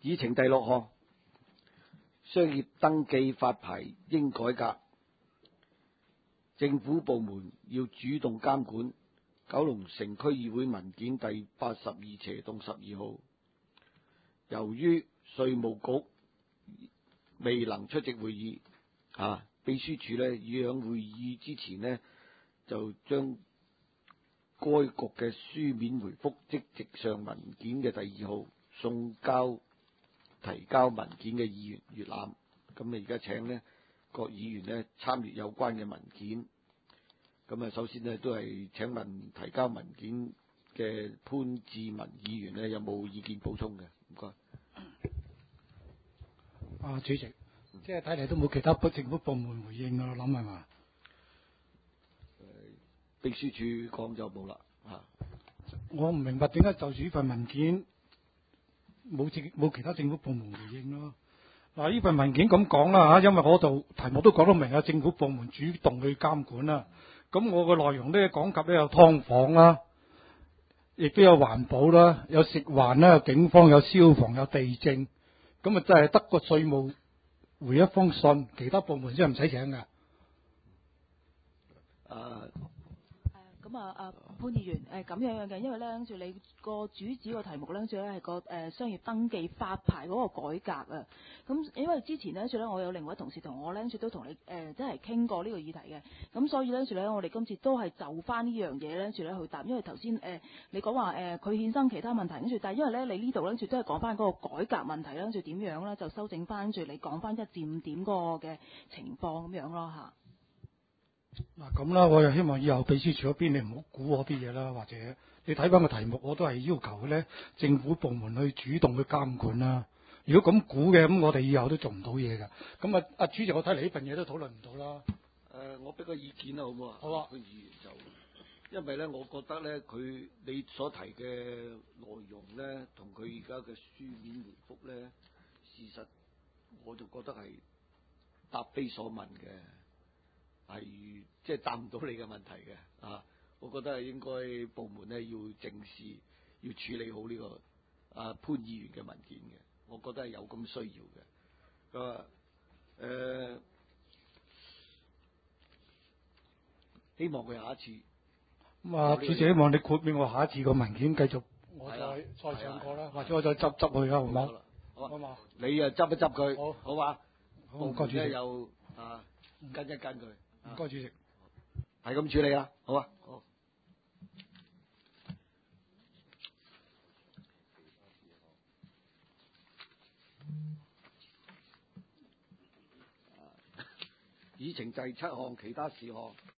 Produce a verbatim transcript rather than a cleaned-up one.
議程第六項，商業登記發牌應改革，政府部門要主動監管。九龍城區議會文件第八十二斜洞十二號，由於稅務局未能出席會議，啊，秘書處呢已喺會議之前呢就將該局嘅書面回覆即席上文件嘅第二號送交提交文件嘅議員閱覽。咁你而家請呢各議員呢參閱有關嘅文件。咁啊，首先呢都係請問提交文件嘅潘志文議員呢有冇意見補充嘅？唔該。 啊，主席，即係睇嚟都冇其他政府部門回應啊，我諗係嘛？ 秘書處講就冇啦嚇。 我唔明白點解就住呢份文件冇政冇其他政府部門回應咯。嗱，呢份文件咁講啦嚇，因為我度題目都講得明啊，政府部門主動去監管啦。咁我個內容咧講及咧有劏房啦，亦都有環保啦，有食環啦，有警方，有消防，有地政。咁啊真係得個稅務回一封信，其他部門先係唔使請㗎。 啊。 咁啊，啊潘議員，誒咁樣樣嘅，因為咧，跟住你個主旨個題目咧，跟住咧係個誒商業登記發牌嗰個改革啊。咁因為之前咧，跟住咧我有另外一位同事同我咧，跟住都同你誒即係傾過呢個議題嘅。咁所以咧，跟住咧我哋今次都係就翻呢樣嘢咧，跟住咧去答。因為頭先誒你講話誒佢衍生其他問題，跟住但係因為咧你呢度咧，跟住都係講翻嗰個改革問題啦，跟住點樣咧就修正翻，跟住你講翻一至五點嗰個嘅情況咁樣咯嚇。 嗱咁啦，我又希望以後秘書處嗰邊你唔好估我啲嘢啦，或者你睇翻個題目，我都係要求咧政府部門去主動去監管啦。如果咁估嘅，咁我哋以後都做唔到嘢㗎。咁啊，阿主席，我睇嚟呢份嘢都討論唔到啦。 誒、呃，我俾個意見啦，好唔好啊？ 好啊。 潘議員就，因為咧，我覺得咧，佢你所提嘅內容咧，同佢而家嘅書面回覆咧，事實我就覺得係答非所問嘅。係即係答唔到你嘅問題嘅啊！我覺得係應該部門咧要正視，要處理好呢、這個啊潘議員嘅文件嘅，我覺得係有咁需要嘅。啊誒，希望佢下一次咁啊，主席希望你豁免我下一次個文件繼續，我再、啊、再上過啦，或者我再執執佢啦，好唔好？ 好， 好嘛？ 你啊執一執佢， 好， 好嘛？ 好，唔該主席。 又啊跟一跟佢。 唔該，主席， 係咁處理啦，好啊，好。議程第七項，其他事項。